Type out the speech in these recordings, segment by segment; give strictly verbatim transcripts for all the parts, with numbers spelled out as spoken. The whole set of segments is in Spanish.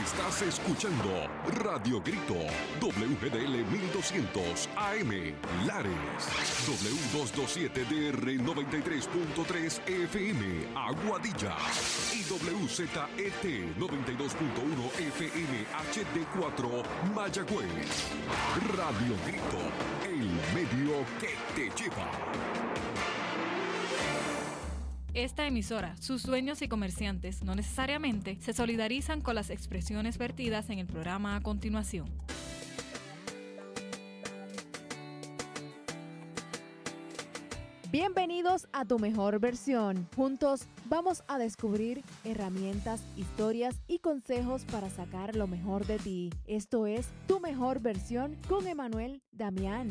Estás escuchando Radio Grito, W G D L mil doscientos A M, Lares, W doscientos veintisiete D R noventa y tres punto tres F M, Aguadilla, y W Z E T noventa y dos punto uno F M H D cuatro, Mayagüez. Radio Grito, el medio que te lleva. Esta emisora, sus dueños y comerciantes no necesariamente se solidarizan con las expresiones vertidas en el programa a continuación. Bienvenidos a Tu Mejor Versión. Juntos vamos a descubrir herramientas, historias y consejos para sacar lo mejor de ti. Esto es Tu Mejor Versión con Emanuel Damián.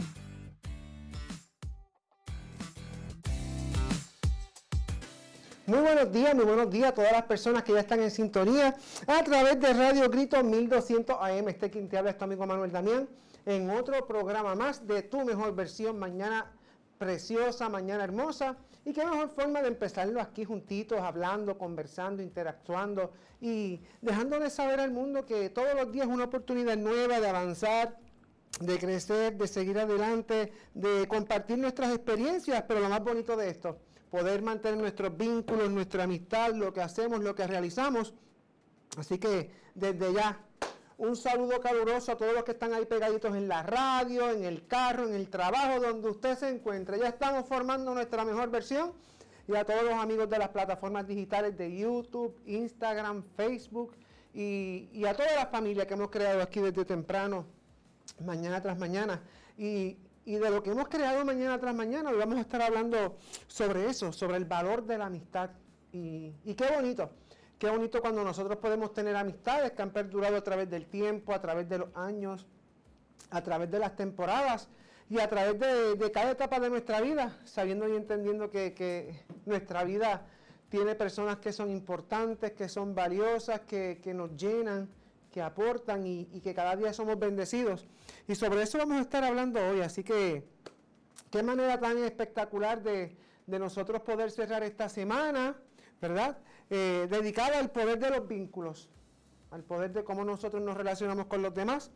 Muy buenos días, muy buenos días a todas las personas que ya están en sintonía a través de Radio Grito mil doscientos A M. Este quien te habla es tu amigo Manuel Damián en otro programa más de Tu Mejor Versión. Mañana preciosa, mañana hermosa, y qué mejor forma de empezarlo aquí juntitos, hablando, conversando, interactuando y dejándole saber al mundo que todos los días es una oportunidad nueva de avanzar, de crecer, de seguir adelante, de compartir nuestras experiencias, pero lo más bonito de esto, poder mantener nuestros vínculos, nuestra amistad, lo que hacemos, lo que realizamos. Así que desde ya, un saludo caluroso a todos los que están ahí pegaditos en la radio, en el carro, en el trabajo, donde usted se encuentre. Ya estamos formando nuestra mejor versión. Y a todos los amigos de las plataformas digitales de YouTube, Instagram, Facebook y, y a toda la familia que hemos creado aquí desde temprano, mañana tras mañana. Y Y de lo que hemos creado mañana tras mañana, hoy vamos a estar hablando sobre eso, sobre el valor de la amistad. Y, y qué bonito, qué bonito cuando nosotros podemos tener amistades que han perdurado a través del tiempo, a través de los años, a través de las temporadas y a través de, de cada etapa de nuestra vida, sabiendo y entendiendo que, que nuestra vida tiene personas que son importantes, que son valiosas, que, que nos llenan, que aportan y, y que cada día somos bendecidos. Y sobre eso vamos a estar hablando hoy, así que qué manera tan espectacular de, de nosotros poder cerrar esta semana, ¿verdad? Eh, dedicada al poder de los vínculos, al poder de cómo nosotros nos relacionamos con los demás.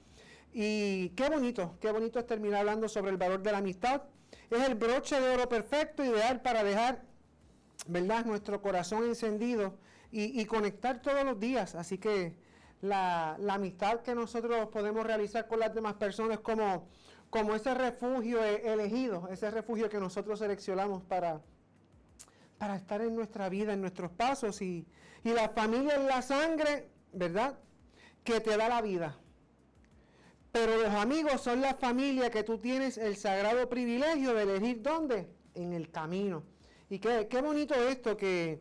Y qué bonito, qué bonito es terminar hablando sobre el valor de la amistad. Es el broche de oro perfecto, ideal para dejar, ¿verdad?, nuestro corazón encendido y, y conectar todos los días. Así que La, la amistad que nosotros podemos realizar con las demás personas como, como ese refugio elegido, ese refugio que nosotros seleccionamos para, para estar en nuestra vida, en nuestros pasos. Y, y la familia es la sangre, ¿verdad?, que te da la vida. Pero los amigos son la familia que tú tienes el sagrado privilegio de elegir ¿dónde? En el camino. Y qué, qué bonito esto que...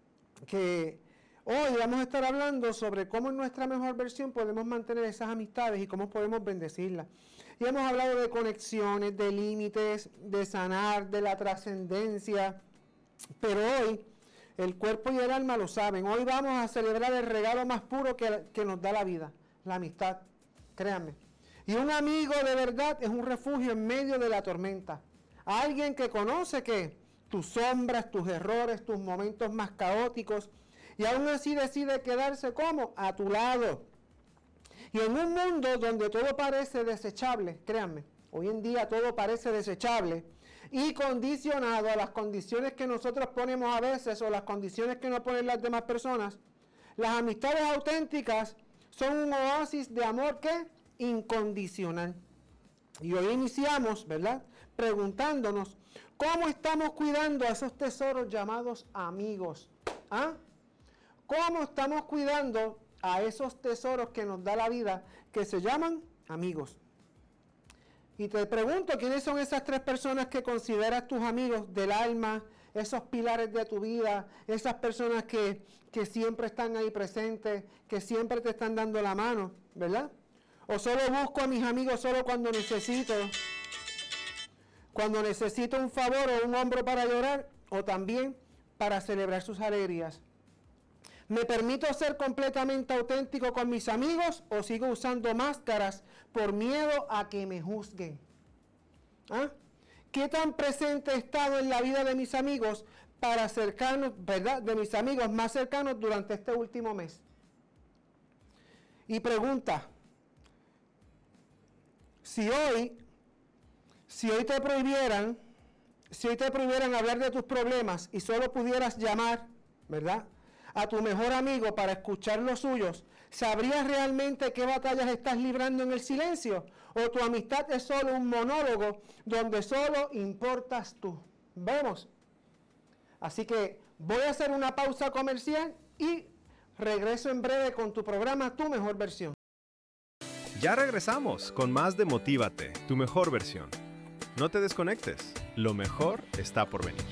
que hoy vamos a estar hablando sobre cómo en nuestra mejor versión podemos mantener esas amistades y cómo podemos bendecirlas. Y hemos hablado de conexiones, de límites, de sanar, de la trascendencia. Pero hoy el cuerpo y el alma lo saben. Hoy vamos a celebrar el regalo más puro que, que nos da la vida, la amistad. Créanme. Y un amigo de verdad es un refugio en medio de la tormenta. Alguien que conoce que tus sombras, tus errores, tus momentos más caóticos, y aún así decide quedarse como a tu lado. Y en un mundo donde todo parece desechable, créanme, hoy en día todo parece desechable y condicionado a las condiciones que nosotros ponemos a veces o las condiciones que nos ponen las demás personas, las amistades auténticas son un oasis de amor que incondicional. Y hoy iniciamos, ¿verdad?, preguntándonos cómo estamos cuidando a esos tesoros llamados amigos. ¿Ah? ¿Cómo estamos cuidando a esos tesoros que nos da la vida, que se llaman amigos? Y te pregunto, ¿quiénes son esas tres personas que consideras tus amigos del alma, esos pilares de tu vida, esas personas que, que siempre están ahí presentes, que siempre te están dando la mano, ¿verdad? O solo busco a mis amigos solo cuando necesito, cuando necesito un favor o un hombro para llorar, o también para celebrar sus alegrías. ¿Me permito ser completamente auténtico con mis amigos o sigo usando máscaras por miedo a que me juzguen? ¿Ah? ¿Qué tan presente he estado en la vida de mis amigos para acercarnos, verdad, de mis amigos más cercanos durante este último mes? y pregunta, si hoy, si hoy te prohibieran, si hoy te prohibieran hablar de tus problemas y solo pudieras llamar, ¿verdad?, a tu mejor amigo para escuchar los suyos, ¿sabrías realmente qué batallas estás librando en el silencio? ¿O tu amistad es solo un monólogo donde solo importas tú? Vemos. Así que voy a hacer una pausa comercial y regreso en breve con tu programa Tu Mejor Versión. Ya regresamos con más de Motívate, tu mejor versión. No te desconectes, lo mejor está por venir.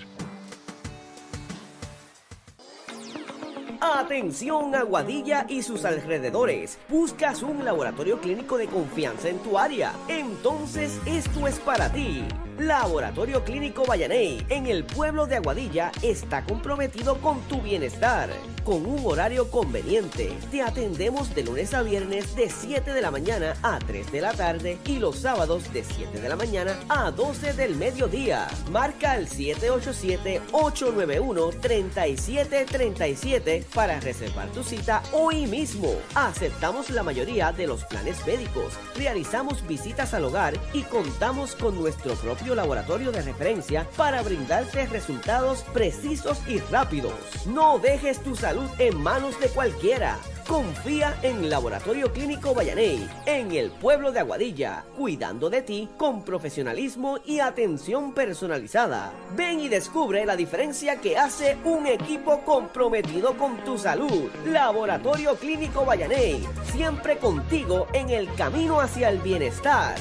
Atención Aguadilla y sus alrededores. ¿Buscas un laboratorio clínico de confianza en tu área? Entonces esto es para ti. Laboratorio Clínico Vallaney, en el pueblo de Aguadilla, está comprometido con tu bienestar. Con un horario conveniente, te atendemos de lunes a viernes de siete de la mañana a tres de la tarde y los sábados de siete de la mañana a doce del mediodía. Marca al siete ocho siete, ocho nueve uno, tres siete tres siete para reservar tu cita hoy mismo. Aceptamos la mayoría de los planes médicos, realizamos visitas al hogar y contamos con nuestro propio laboratorio de referencia para brindarte resultados precisos y rápidos. No dejes tu salud en manos de cualquiera. Confía en Laboratorio Clínico Vallaney, en el pueblo de Aguadilla, cuidando de ti con profesionalismo y atención personalizada. Ven y descubre la diferencia que hace un equipo comprometido con tu salud. Laboratorio Clínico Vallaney, siempre contigo en el camino hacia el bienestar.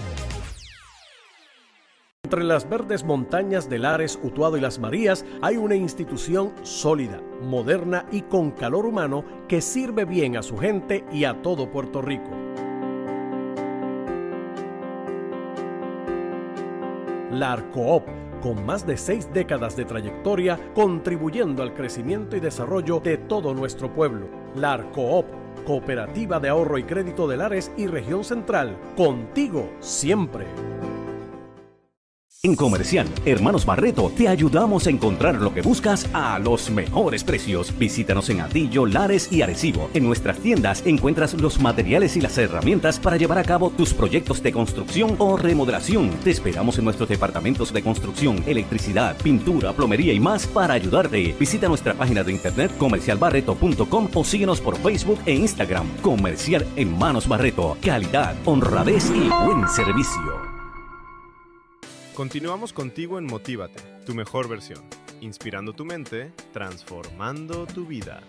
Entre las verdes montañas de Lares, Utuado y Las Marías hay una institución sólida, moderna y con calor humano que sirve bien a su gente y a todo Puerto Rico. La Arcoop, con más de seis décadas de trayectoria, contribuyendo al crecimiento y desarrollo de todo nuestro pueblo. La Arcoop, Cooperativa de Ahorro y Crédito de Lares y Región Central, contigo siempre. En Comercial Hermanos Barreto te ayudamos a encontrar lo que buscas a los mejores precios. Visítanos en Atillo, Lares y Arecibo. En nuestras tiendas encuentras los materiales y las herramientas para llevar a cabo tus proyectos de construcción o remodelación. Te esperamos en nuestros departamentos de construcción, electricidad, pintura, plomería y más para ayudarte. Visita nuestra página de internet comercial barreto punto com o síguenos por Facebook e Instagram. Comercial Hermanos Barreto. Calidad, honradez y buen servicio. Continuamos contigo en Motívate, tu mejor versión. Inspirando tu mente, transformando tu vida.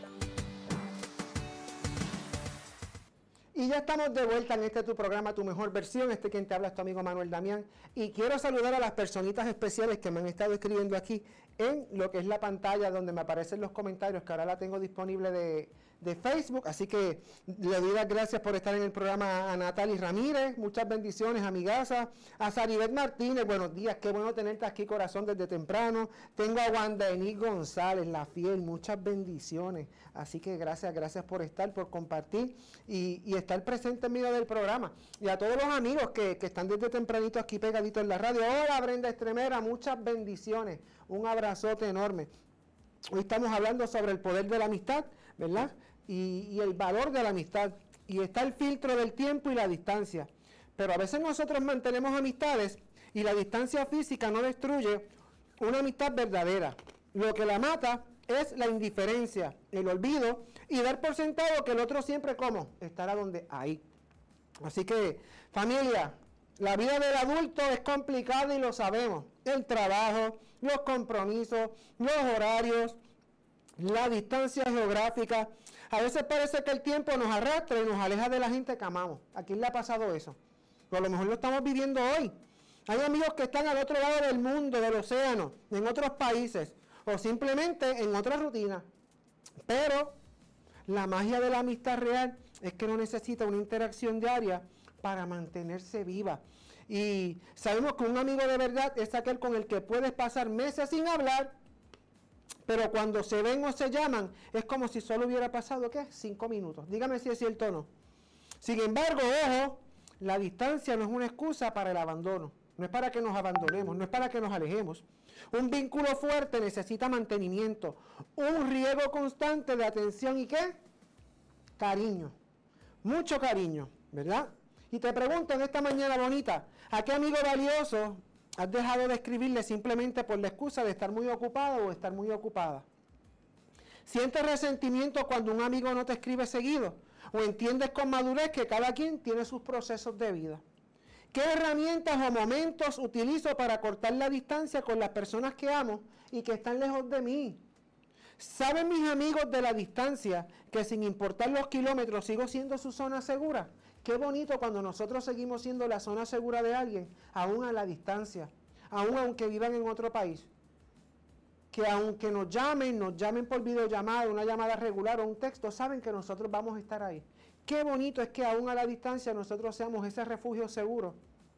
Y ya estamos de vuelta en este tu programa, Tu Mejor Versión. Este quien te habla es tu amigo Manuel Damián. Y quiero saludar a las personitas especiales que me han estado escribiendo aquí en lo que es la pantalla donde me aparecen los comentarios, que ahora la tengo disponible de, de Facebook. Así que le doy las gracias por estar en el programa a Natalie Ramírez. Muchas bendiciones, amigaza. A Saribet Martínez, buenos días. Qué bueno tenerte aquí, corazón, desde temprano. Tengo a Wanda Ení González, la fiel. Muchas bendiciones. Así que gracias, gracias por estar, por compartir y, y estar presente en medio del programa. Y a todos los amigos que, que están desde tempranito aquí pegaditos en la radio. Hola, Brenda Estremera, muchas bendiciones. Un abrazote enorme. Hoy estamos hablando sobre el poder de la amistad, ¿verdad? Y, y el valor de la amistad. Y está el filtro del tiempo y la distancia. Pero a veces nosotros mantenemos amistades y la distancia física no destruye una amistad verdadera. Lo que la mata es la indiferencia, el olvido y dar por sentado que el otro siempre, ¿cómo? Estará donde ahí. Así que, familia, la vida del adulto es complicada y lo sabemos. El trabajo, los compromisos, los horarios, la distancia geográfica. A veces parece que el tiempo nos arrastra y nos aleja de la gente que amamos. ¿A quién le ha pasado eso? Pues a lo mejor lo estamos viviendo hoy. Hay amigos que están al otro lado del mundo, del océano, en otros países, o simplemente en otra rutina. Pero la magia de la amistad real es que no necesita una interacción diaria para mantenerse viva. Y sabemos que un amigo de verdad es aquel con el que puedes pasar meses sin hablar, pero cuando se ven o se llaman, es como si solo hubiera pasado, ¿qué? Cinco minutos. Dígame si es cierto o no. Sin embargo, ojo, la distancia no es una excusa para el abandono. No es para que nos abandonemos, no es para que nos alejemos. Un vínculo fuerte necesita mantenimiento, un riego constante de atención y ¿qué? Cariño. mucho cariño, ¿verdad? Y te pregunto en esta mañana bonita, ¿a qué amigo valioso has dejado de escribirle simplemente por la excusa de estar muy ocupado o estar muy ocupada? ¿Sientes resentimiento cuando un amigo no te escribe seguido? ¿O entiendes con madurez que cada quien tiene sus procesos de vida? ¿Qué herramientas o momentos utilizo para cortar la distancia con las personas que amo y que están lejos de mí? ¿Saben mis amigos de la distancia que sin importar los kilómetros sigo siendo su zona segura? Qué bonito cuando nosotros seguimos siendo la zona segura de alguien, aún a la distancia, aún aunque vivan en otro país. Que aunque nos llamen, nos llamen por videollamada, una llamada regular o un texto, saben que nosotros vamos a estar ahí. Qué bonito es que aún a la distancia nosotros seamos ese refugio seguro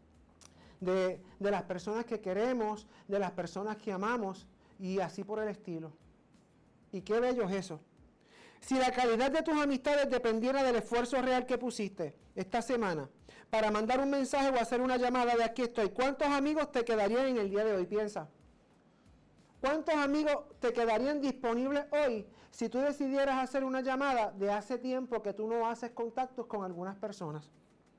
de, de las personas que queremos, de las personas que amamos y así por el estilo. Y qué bello es eso. Si la calidad de tus amistades dependiera del esfuerzo real que pusiste esta semana para mandar un mensaje o hacer una llamada de aquí estoy, ¿cuántos amigos te quedarían en el día de hoy? Piensa. ¿Cuántos amigos te quedarían disponibles hoy si tú decidieras hacer una llamada de hace tiempo que tú no haces contactos con algunas personas?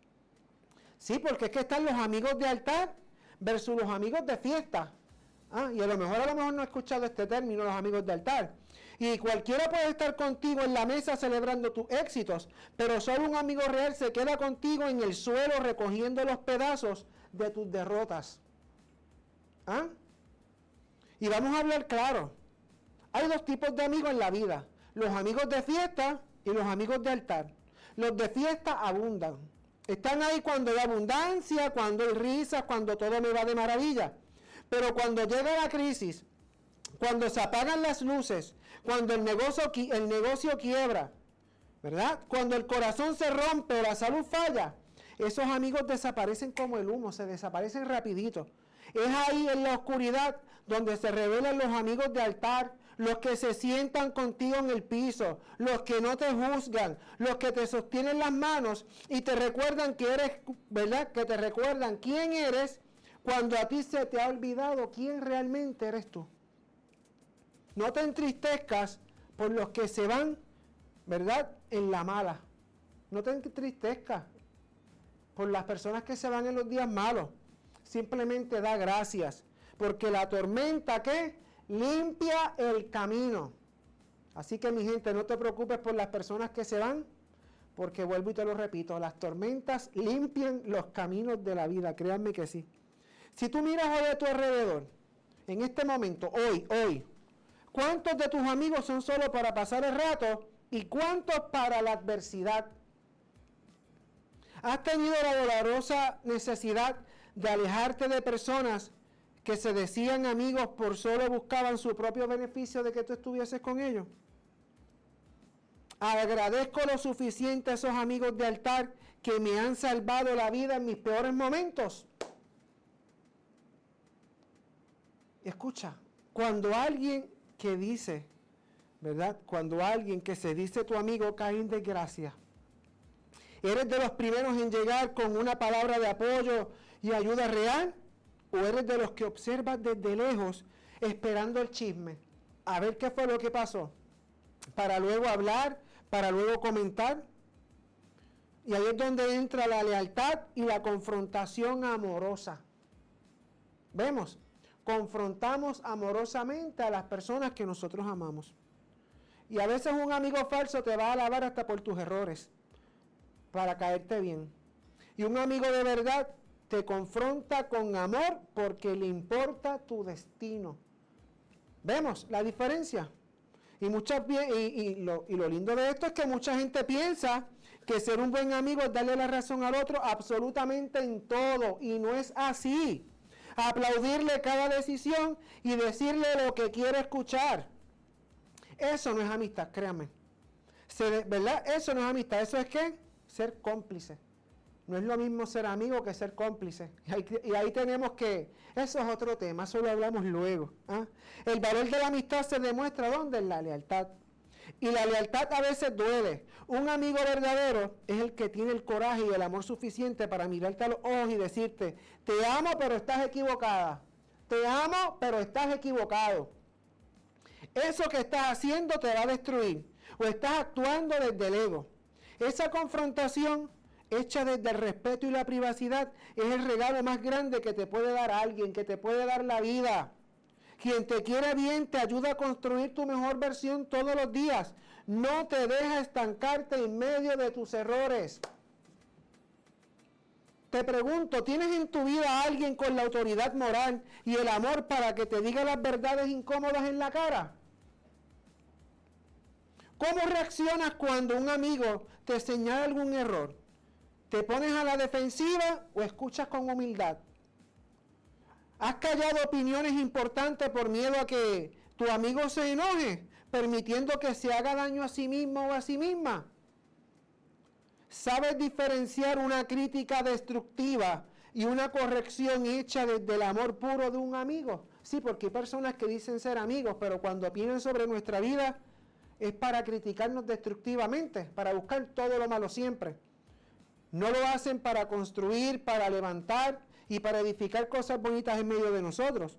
Sí, porque es que están los amigos de altar versus los amigos de fiesta. Ah, y a lo mejor a lo mejor no he escuchado este término, los amigos de altar. Y cualquiera puede estar contigo en la mesa celebrando tus éxitos, pero solo un amigo real se queda contigo en el suelo recogiendo los pedazos de tus derrotas. ¿Ah? Y vamos a hablar claro. Hay dos tipos de amigos en la vida. Los amigos de fiesta y los amigos de altar. Los de fiesta abundan. Están ahí cuando hay abundancia, cuando hay risas, cuando todo me va de maravilla. Pero cuando llega la crisis, cuando se apagan las luces, cuando el negocio, el negocio quiebra, ¿verdad? Cuando el corazón se rompe o la salud falla, esos amigos desaparecen como el humo, se desaparecen rapidito. Es ahí en la oscuridad donde se revelan los amigos de altar, los que se sientan contigo en el piso, los que no te juzgan, los que te sostienen las manos y te recuerdan que eres, ¿verdad? Que te recuerdan quién eres cuando a ti se te ha olvidado quién realmente eres tú. No te entristezcas por los que se van, ¿verdad? En la mala. No te entristezcas por las personas que se van en los días malos. Simplemente da gracias, porque la tormenta, ¿qué? Limpia el camino. Así que mi gente, no te preocupes por las personas que se van, porque vuelvo y te lo repito, las tormentas limpian los caminos de la vida, créanme que sí. Si tú miras hoy a tu alrededor, en este momento, hoy, hoy, ¿cuántos de tus amigos son solo para pasar el rato y cuántos para la adversidad? ¿Has tenido la dolorosa necesidad de alejarte de personas que se decían amigos por solo buscaban su propio beneficio de que tú estuvieses con ellos? Agradezco lo suficiente a esos amigos de altar que me han salvado la vida en mis peores momentos. Escucha, cuando alguien que dice, ¿verdad? Cuando alguien que se dice tu amigo cae en desgracia, ¿eres de los primeros en llegar con una palabra de apoyo y ayuda real? ¿O eres de los que observas desde lejos esperando el chisme? A ver qué fue lo que pasó. Para luego hablar, para luego comentar. Y ahí es donde entra la lealtad y la confrontación amorosa. Vemos, confrontamos amorosamente a las personas que nosotros amamos. Y a veces un amigo falso te va a alabar hasta por tus errores, para caerte bien. Y un amigo de verdad te confronta con amor porque le importa tu destino. ¿Vemos la diferencia? Y, muchas, y, y, lo, y lo lindo de esto es que mucha gente piensa que ser un buen amigo es darle la razón al otro absolutamente en todo. Y no es así. Aplaudirle cada decisión y decirle lo que quiere escuchar. Eso no es amistad, créanme. Se, ¿verdad? Eso no es amistad. ¿Eso es qué? Ser cómplice. No es lo mismo ser amigo que ser cómplice. Y ahí, y ahí tenemos que, eso es otro tema, eso lo hablamos luego. ¿ah? El valor de la amistad se demuestra ¿dónde? En la lealtad. Y la lealtad a veces duele. Un amigo verdadero es el que tiene el coraje y el amor suficiente para mirarte a los ojos y decirte, te amo pero estás equivocada. Te amo pero estás equivocado. Eso que estás haciendo te va a destruir. O estás actuando desde el ego. Esa confrontación hecha desde el respeto y la privacidad es el regalo más grande que te puede dar alguien, que te puede dar la vida. Quien te quiere bien te ayuda a construir tu mejor versión todos los días. No te deja estancarte en medio de tus errores. Te pregunto, ¿tienes en tu vida a alguien con la autoridad moral y el amor para que te diga las verdades incómodas en la cara? ¿Cómo reaccionas cuando un amigo te señala algún error? ¿Te pones a la defensiva o escuchas con humildad? ¿Has callado opiniones importantes por miedo a que tu amigo se enoje, permitiendo que se haga daño a sí mismo o a sí misma? ¿Sabes diferenciar una crítica destructiva y una corrección hecha desde el amor puro de un amigo? Sí, porque hay personas que dicen ser amigos, pero cuando opinan sobre nuestra vida es para criticarnos destructivamente, para buscar todo lo malo siempre. No lo hacen para construir, para levantar y para edificar cosas bonitas en medio de nosotros.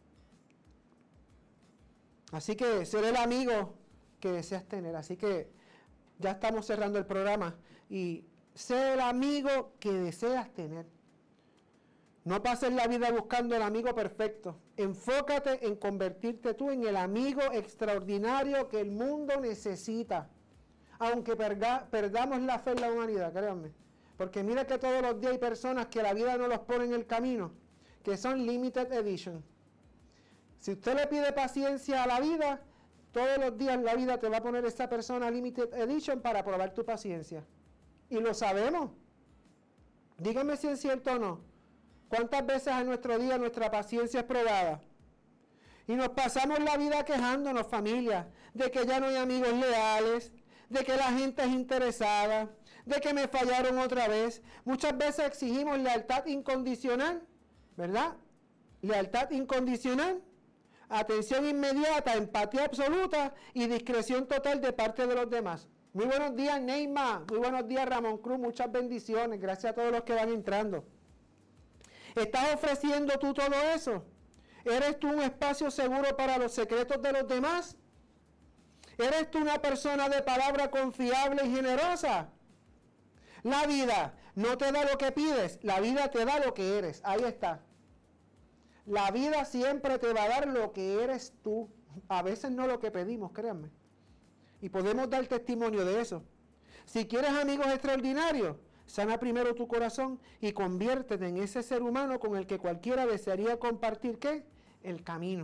Así que ser el amigo que deseas tener. Así que ya estamos cerrando el programa. Y ser el amigo que deseas tener. No pases la vida buscando el amigo perfecto. Enfócate en convertirte tú en el amigo extraordinario que el mundo necesita. Aunque perga, perdamos la fe en la humanidad, créanme. Porque mira que todos los días hay personas que la vida no los pone en el camino, que son limited edition. Si usted le pide paciencia a la vida, todos los días la vida te va a poner esa persona limited edition para probar tu paciencia. Y lo sabemos. Dígame si es cierto o no. ¿Cuántas veces en nuestro día nuestra paciencia es probada? Y nos pasamos la vida quejándonos, familia, de que ya no hay amigos leales, de que la gente es interesada, de que me fallaron otra vez. Muchas veces exigimos lealtad incondicional, ¿verdad? Lealtad incondicional, atención inmediata, empatía absoluta y discreción total de parte de los demás. Muy buenos días, Neymar. Muy buenos días, Ramón Cruz. Muchas bendiciones. Gracias a todos los que van entrando. ¿Estás ofreciendo tú todo eso? ¿Eres tú un espacio seguro para los secretos de los demás? ¿Eres tú una persona de palabra confiable y generosa? La vida no te da lo que pides, la vida te da lo que eres. Ahí está. La vida siempre te va a dar lo que eres tú. A veces no lo que pedimos, créanme. Y podemos dar testimonio de eso. Si quieres amigos extraordinarios, sana primero tu corazón y conviértete en ese ser humano con el que cualquiera desearía compartir, ¿qué? El camino.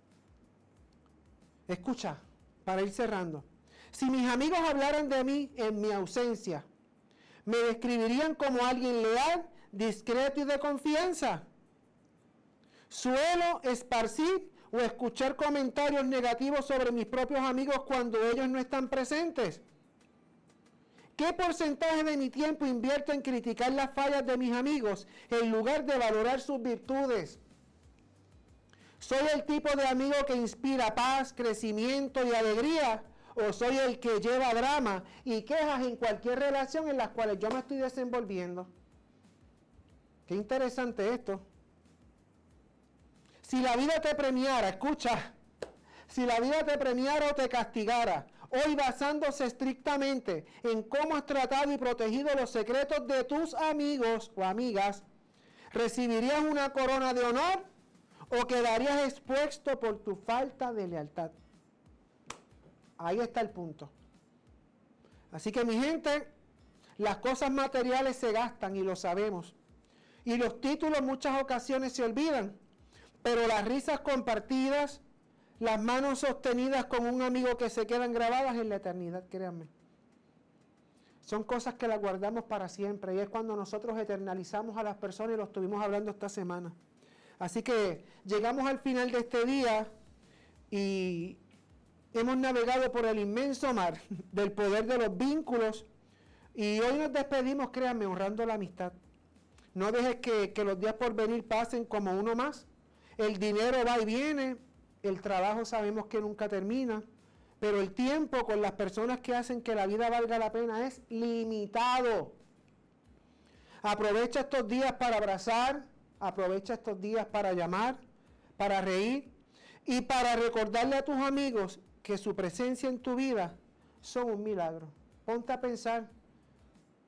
Escucha, para ir cerrando. Si mis amigos hablaran de mí en mi ausencia, ¿me describirían como alguien leal, discreto y de confianza? ¿Suelo esparcir o escuchar comentarios negativos sobre mis propios amigos cuando ellos no están presentes? ¿Qué porcentaje de mi tiempo invierto en criticar las fallas de mis amigos en lugar de valorar sus virtudes? ¿Soy el tipo de amigo que inspira paz, crecimiento y alegría? ¿O soy el que lleva drama y quejas en cualquier relación en las cuales yo me estoy desenvolviendo? Qué interesante esto. Si la vida te premiara, escucha, si la vida te premiara o te castigara, hoy basándose estrictamente en cómo has tratado y protegido los secretos de tus amigos o amigas, ¿recibirías una corona de honor o quedarías expuesto por tu falta de lealtad? Ahí está el punto. Así que mi gente, las cosas materiales se gastan y lo sabemos. Y los títulos en muchas ocasiones se olvidan. Pero las risas compartidas, las manos sostenidas con un amigo que se quedan grabadas en la eternidad, créanme. Son cosas que las guardamos para siempre y es cuando nosotros eternalizamos a las personas y lo estuvimos hablando esta semana. Así que llegamos al final de este día y hemos navegado por el inmenso mar del poder de los vínculos y hoy nos despedimos, créanme, honrando la amistad. No dejes que, que los días por venir pasen como uno más. El dinero va y viene, el trabajo sabemos que nunca termina, pero el tiempo con las personas que hacen que la vida valga la pena es limitado. Aprovecha estos días para abrazar, aprovecha estos días para llamar, para reír y para recordarle a tus amigos que su presencia en tu vida son un milagro. Ponte a pensar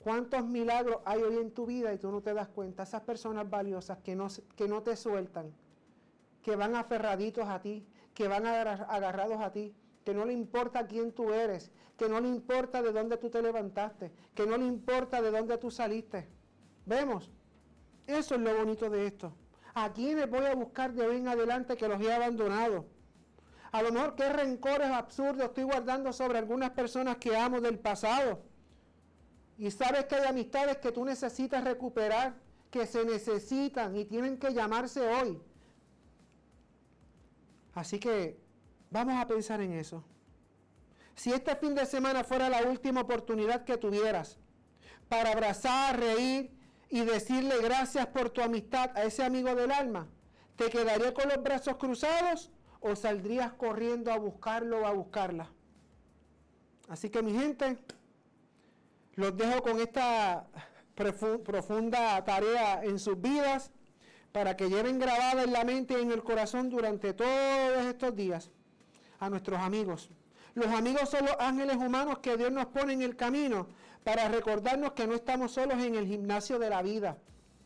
¿Cuántos milagros hay hoy en tu vida y tú no te das cuenta? Esas personas valiosas que no, que no te sueltan, que van aferraditos a ti, que van agar- agarrados a ti, que no le importa quién tú eres, que no le importa de dónde tú te levantaste, que no le importa de dónde tú saliste. ¿Vemos? Eso es lo bonito de esto. ¿A quiénes voy a buscar de hoy en adelante que los he abandonado? A lo mejor qué rencores absurdos estoy guardando sobre algunas personas que amo del pasado. Y sabes que hay amistades que tú necesitas recuperar, que se necesitan y tienen que llamarse hoy. Así que vamos a pensar en eso. Si este fin de semana fuera la última oportunidad que tuvieras para abrazar, reír y decirle gracias por tu amistad a ese amigo del alma, ¿te quedaría con los brazos cruzados o saldrías corriendo a buscarlo o a buscarla? Así que mi gente, los dejo con esta profunda tarea en sus vidas para que lleven grabada en la mente y en el corazón durante todos estos días a nuestros amigos. Los amigos son los ángeles humanos que Dios nos pone en el camino para recordarnos que no estamos solos en el gimnasio de la vida.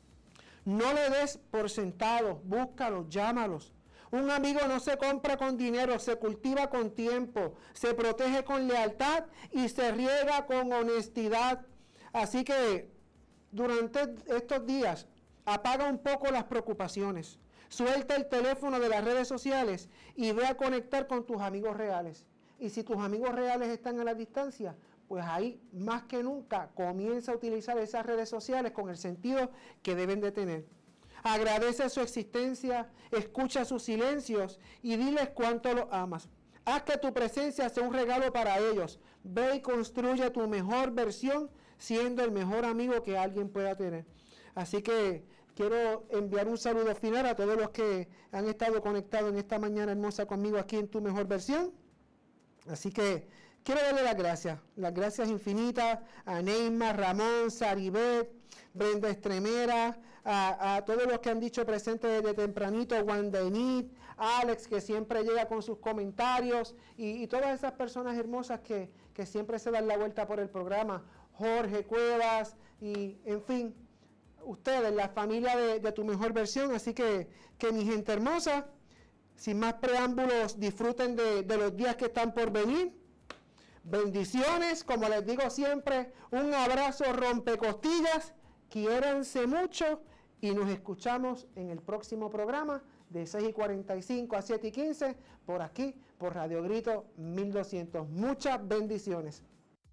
No le des por sentado, búscalos, llámalos. Un amigo no se compra con dinero, se cultiva con tiempo, se protege con lealtad y se riega con honestidad. Así que durante estos días, apaga un poco las preocupaciones, suelta el teléfono de las redes sociales y ve a conectar con tus amigos reales. Y si tus amigos reales están a la distancia, pues ahí más que nunca comienza a utilizar esas redes sociales con el sentido que deben de tener. Agradece su existencia, escucha sus silencios y diles cuánto los amas. Haz que tu presencia sea un regalo para ellos. Ve y construye tu mejor versión siendo el mejor amigo que alguien pueda tener. Así que quiero enviar un saludo final a todos los que han estado conectados en esta mañana hermosa conmigo aquí en Tu Mejor Versión. Así que quiero darle las gracias, las gracias infinitas a Neymar, Ramón, Saribet, Brenda Estremera, a, a todos los que han dicho presentes desde tempranito, Wanda Enid, Alex, que siempre llega con sus comentarios, y, y todas esas personas hermosas que, que siempre se dan la vuelta por el programa, Jorge Cuevas, y en fin, ustedes, la familia de, de Tu Mejor Versión. Así que, que mi gente hermosa, sin más preámbulos, disfruten de, de los días que están por venir. Bendiciones, como les digo siempre, un abrazo rompecostillas, quiéranse mucho y nos escuchamos en el próximo programa de seis y cuarenta y cinco a siete y quince por aquí, por Radio Grito mil doscientos. Muchas bendiciones.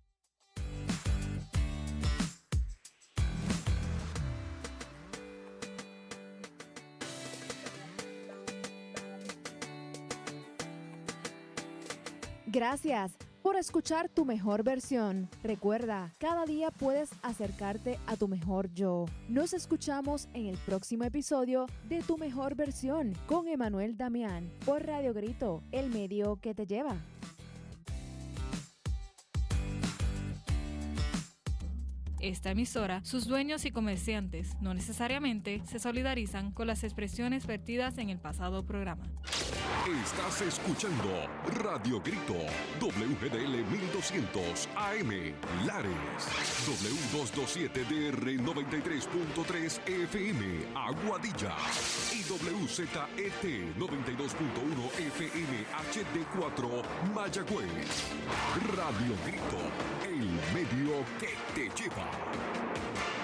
Gracias por escuchar Tu Mejor Versión. Recuerda, cada día puedes acercarte a tu mejor yo. Nos escuchamos en el próximo episodio de Tu Mejor Versión con Emanuel Damián por Radio Grito, el medio que te lleva. Esta emisora, sus dueños y comerciantes no necesariamente se solidarizan con las expresiones vertidas en el pasado programa. Estás escuchando Radio Grito, W G D L mil doscientos A M, Lares, W doscientos veintisiete D R noventa y tres punto tres F M, Aguadilla, y W Z E T noventa y dos punto uno F M H D cuatro, Mayagüez. Radio Grito, el medio que te lleva.